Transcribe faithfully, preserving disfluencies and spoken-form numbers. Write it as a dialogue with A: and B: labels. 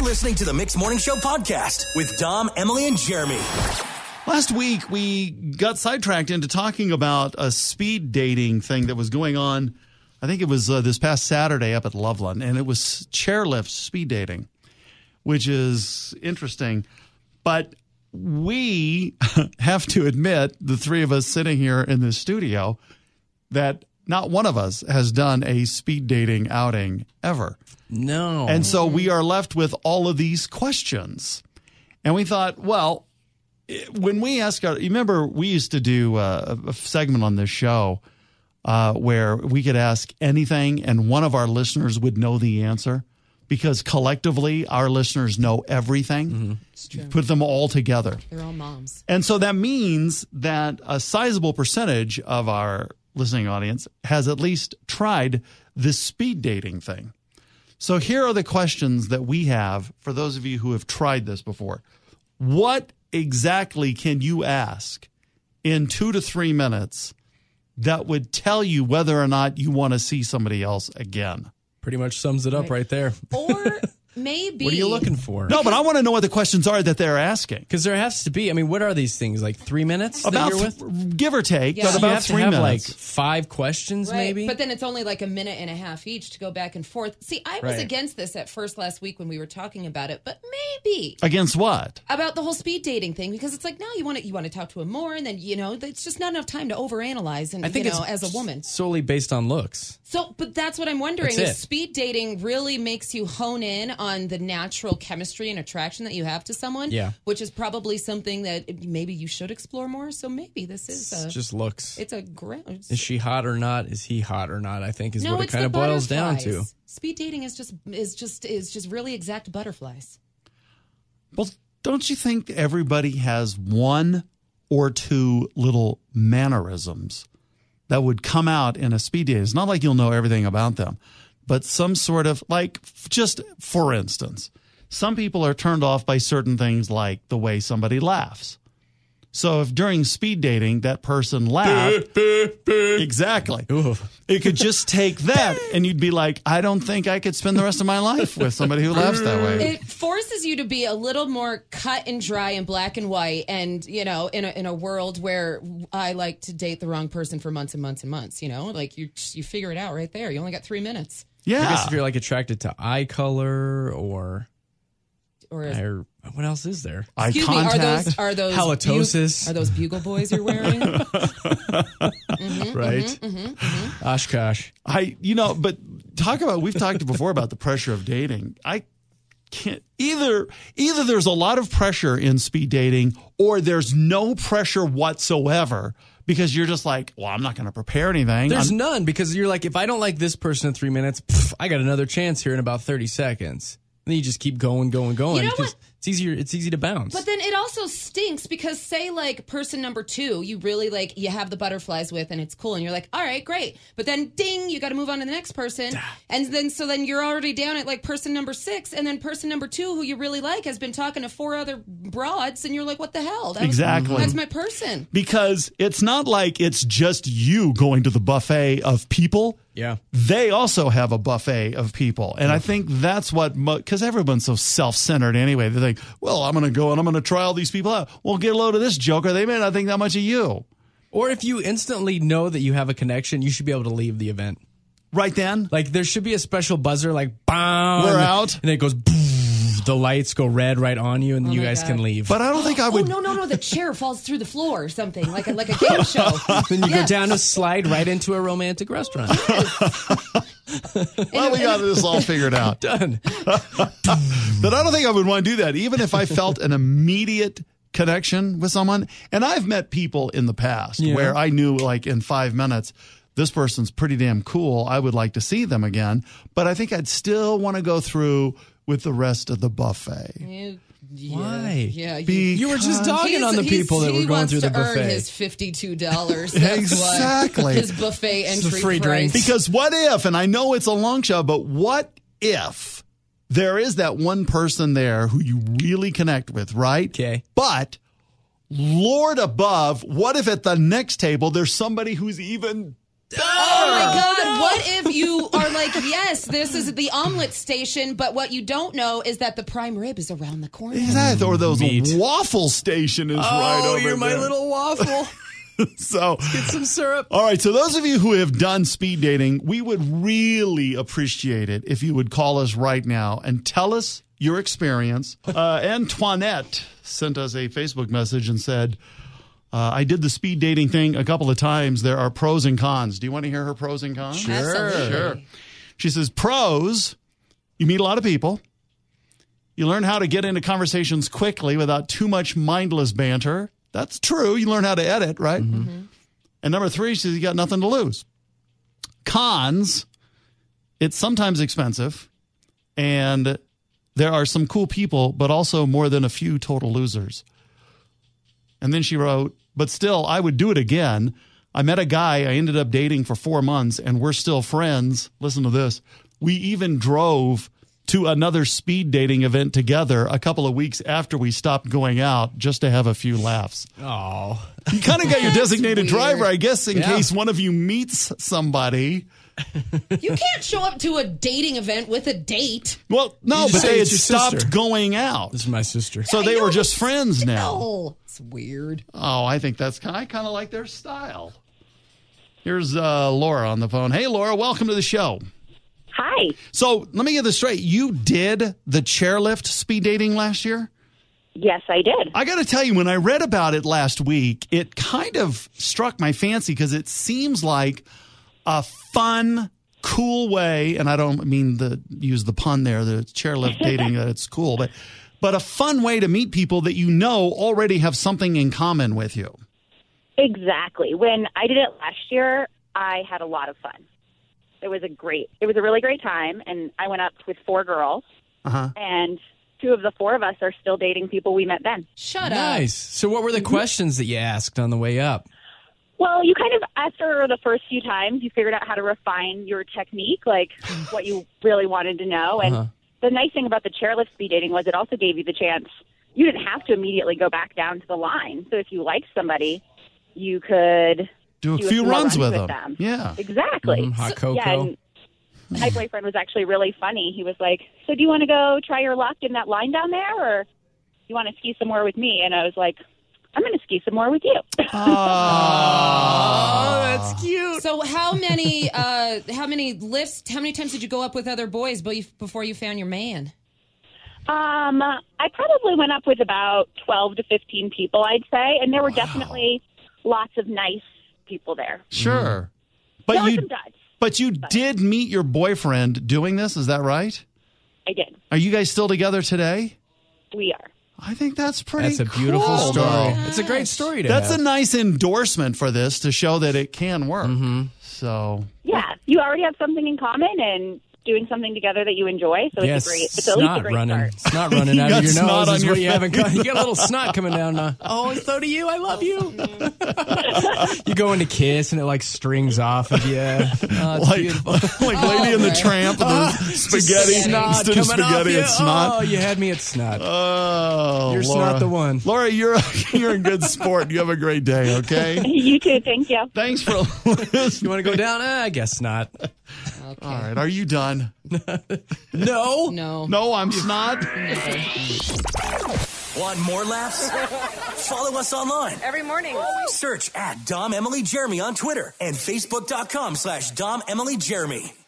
A: You're listening to the Mixed Morning Show podcast with Dom, Emily, and Jeremy.
B: Last week, we got sidetracked into talking about a speed dating thing that was going on. I think it was uh, this past Saturday up at Loveland, and it was chairlift speed dating, which is interesting. But we have to admit, the three of us sitting here in this studio, that not one of us has done a speed dating outing ever.
C: No.
B: And so we are left with all of these questions. And we thought, well, when we ask our, you remember we used to do a, a segment on this show uh, where we could ask anything and one of our listeners would know the answer because collectively our listeners know everything.
D: Mm-hmm. It's true.
B: Put them all together.
D: They're all moms.
B: And so that means that a sizable percentage of our listening audience has at least tried this speed dating thing. So here are the questions that we have for those of you who have tried this before. What exactly can you ask in two to three minutes that would tell you whether or not you want to see somebody else again?
C: Pretty much sums it up right, right there.
D: Or maybe.
C: What are you looking for?
B: No, but I want to know what the questions are that they're asking.
C: Because there has to be, I mean, what are these things? Like three minutes
B: about
C: that you're with?
B: Th- give or take,
D: Yeah.
B: but
D: So
B: about
C: you have
B: three
C: to have
B: minutes.
C: like five questions
D: Right.
C: maybe?
D: But then it's only like a minute and a half each to go back and forth. See, I was
C: Right.
D: against this at first last week when we were talking about it, but maybe
B: Against what?
D: about the whole speed dating thing, because it's like now you want to you want to talk to him more, and then you know it's just not enough time to overanalyze, and
C: I think
D: you know
C: it's
D: as a woman.
C: solely based on looks.
D: So, but that's what I'm wondering:
C: That's
D: is
C: it.
D: speed dating really makes you hone in on the natural chemistry and attraction that you have to someone?
C: Yeah.
D: Which is probably something that maybe you should explore more. So maybe this is
C: It's
D: a,
C: just looks.
D: it's a ground.
C: Is she hot or not? Is he hot or not? I think is
D: No,
C: what it
D: it's
C: kind
D: the
C: of boils down to.
D: butterflies. Speed dating is just is just is just really exact butterflies.
B: Well, don't you think everybody has one or two little mannerisms that would come out in a speed date? It's not like you'll know everything about them, but some sort of, like, just for instance, some people are turned off by certain things like the way somebody laughs. So if during speed dating that person laughed, exactly,
C: Ooh.
B: it could just take that and you'd be like, I don't think I could spend the rest of my life with somebody who laughs that way.
D: It forces you to be a little more cut and dry and black and white, and you know, in a in a world where I like to date the wrong person for months and months and months. You know, like you you figure it out right there. You only got three minutes.
B: Yeah.
C: I guess if you're like attracted to eye color or,
D: Or is,
C: or what else is there?
B: Eye
D: excuse
B: contact.
D: me, are those are those
C: Halitosis.
D: bu- are those bugle boys you're wearing? mm-hmm,
C: right?
D: Mm-hmm, mm-hmm.
C: Oshkosh.
B: I, you know, but talk about, we've talked before about the pressure of dating. I can't either, either there's a lot of pressure in speed dating or there's no pressure whatsoever because you're just like, well, I'm not going to prepare anything.
C: There's
B: I'm-
C: none because you're like, if I don't like this person in three minutes, pff, I got another chance here in about thirty seconds. And then you just keep going, going, going.
D: You know
C: because
D: what?
C: It's easier. It's easy to bounce.
D: But then it also stinks because say like person number two, you really like you have the butterflies with and it's cool and you're like, all right, great. But then ding, you got to move on to the next person. And then so then you're already down at like person number six, and then person number two who you really like has been talking to four other broads, and you're like, what the hell? That was-
B: Exactly.
D: that's my person.
B: because it's not like it's just you going to the buffet of people.
C: yeah.
B: They also have a buffet of people. And I think that's what, because everyone's so self-centered anyway. They think, well, I'm going to go and I'm going to try all these people out. Well, get a load of this joker. They may not think that much of you.
C: Or if you instantly know that you have a connection, you should be able to leave the event.
B: Right then?
C: Like there should be a special buzzer, like bam,
B: We're out.
C: and it goes. The lights go red right on you, and then
D: Oh
C: you
D: my
C: guys
D: God.
C: can leave.
B: But I don't think I
D: Oh
B: would.
D: no no no! The chair falls through the floor or something like a like a game show.
C: then you
D: Yes.
C: go down a slide right into a romantic restaurant.
B: Well, we got this all figured out.
C: Done.
B: But I don't think I would want to do that, even if I felt an immediate connection with someone. And I've met people in the past
C: Yeah.
B: where I knew, like, in five minutes, this person's pretty damn cool. I would like to see them again. But I think I'd still want to go through with the rest of the buffet.
D: You- yeah,
C: Why?
D: Yeah, you-
B: Be-
C: You were just
B: Because
C: dogging
D: He's-
C: on the
D: he's-
C: people that
D: he
C: were going
D: wants
C: through the
D: to earn
C: buffet.
D: his fifty-two dollars. That's
B: Exactly.
D: What his buffet
C: It's
D: entry
C: a free
D: price.
C: drink.
B: Because what if, and I know it's a long shot, but what if there is that one person there who you really connect with, right?
C: Okay.
B: But Lord above, what if at the next table there's somebody who's even
D: Oh my God. What if you are like, yes, this is the omelet station, but what you don't know is that the prime rib is around the corner.
B: Exactly. Or those
C: Meat.
B: waffle station is
C: Oh,
B: right over
C: you're my
B: there.
C: little waffle.
B: So,
C: Get some syrup.
B: all right. So those of you who have done speed dating, we would really appreciate it if you would call us right now and tell us your experience. Uh, Antoinette sent us a Facebook message and said, uh, I did the speed dating thing a couple of times. There are pros and cons. Do you want to hear her pros and cons?
D: Absolutely.
B: Sure. She says, pros, you meet a lot of people. You learn how to get into conversations quickly without too much mindless banter. That's true. You learn how to edit, right? Mm-hmm. And number three, she says, you got nothing to lose. Cons, it's sometimes expensive. And there are some cool people, but also more than a few total losers. And then she wrote, but still, I would do it again. I met a guy I ended up dating for four months, and we're still friends. Listen to this. We even drove to another speed dating event together a couple of weeks after we stopped going out just to have a few laughs.
C: Oh.
B: You kind of got your designated
D: weird.
B: driver, I guess, in
C: Yeah.
B: case one of you meets somebody.
D: You can't show up to a dating event with a date.
B: Well, no,
C: You just
B: but
C: say
B: they had
C: it's your
B: stopped
C: sister.
B: going out.
C: This is my sister.
B: So they
D: I know,
B: were just
D: but
B: friends now.
D: still, it's weird.
B: Oh, I think that's kind of, I kind of like their style. Here's uh, Laura on the phone. Hey, Laura, welcome to the show.
E: Hi.
B: So let me get this straight. You did the chairlift speed dating last year?
E: Yes, I did.
B: I got to tell you, when I read about it last week, it kind of struck my fancy because it seems like a fun, cool way, and I don't mean to use the pun there, the chairlift dating, that it's cool, but but a fun way to meet people that you know already have something in common with you.
E: Exactly. When I did it last year, I had a lot of fun. It was a great, it was a really great time, and I went up with four girls,
B: Uh-huh.
E: and two of the four of us are still dating people we met then.
D: Shut
C: Nice. So what were the questions that you asked on the way up?
E: Well, you kind of, after the first few times, you figured out how to refine your technique, like what you really wanted to know. And
C: Uh-huh.
E: the nice thing about the chairlift speed dating was it also gave you the chance, you didn't have to immediately go back down to the line. So if you liked somebody, you could
B: Do a
E: do
B: few
E: more
B: runs with
E: with
B: them.
E: them.
B: Yeah.
E: Exactly.
C: Mm, hot cocoa.
E: Yeah, and my boyfriend was actually really funny. He was like, so do you want to go try your luck in that line down there, or you want to ski some more with me? And I was like, I'm going to ski some more with you.
C: Oh, that's cute.
D: So how many uh, how many lifts, how many times did you go up with other boys be- before you found your man?
E: Um, I probably went up with about twelve to fifteen people, I'd say, and there were definitely lots of nice people there.
B: Sure. But
E: There were
B: you
E: some duds.
B: but you did meet your boyfriend doing this, is that right?
E: I did.
B: Are you guys still together today?
E: We are.
B: I think that's pretty
C: That's a beautiful
B: cool,
C: story.
B: though.
C: It's a great story to
B: That's a
C: have.
B: nice endorsement for this to show that it can work.
C: Mm-hmm.
B: So,
E: Yeah, you already have something in common and doing something together that you enjoy. So
C: Yes,
E: it's a great. It's at least a
C: snot
E: great
C: running.
E: start.
C: Snot running
B: You
C: out
B: got
C: of your
B: snot
C: nose
B: on
C: is
B: your
C: what you haven't
B: face.
C: got. You got a little snot coming down. Uh, oh, so do you. I love you. You go into kiss and it like strings off of you. Oh, it's
B: like,
C: beautiful.
B: like Lady and the
D: right.
B: Tramp with the spaghetti,
C: Snot
B: instead of
C: coming off
B: spaghetti,
C: you.
B: it's snot.
C: Oh, you had me at snot.
B: Oh,
C: You're
B: Laura.
C: snot the one.
B: Laura, you're you're a good sport. You have a great day, okay?
E: You too. Thank you.
B: Thanks for listening.
C: You want to go down? Uh, I guess not.
D: Okay.
B: All right, are you done?
C: No.
D: No.
B: No, I'm snot.
A: Want more laughs? Follow us online.
F: Every morning.
A: Search at Dom Emily Jeremy on Twitter and Facebook.com slash Dom Emily Jeremy.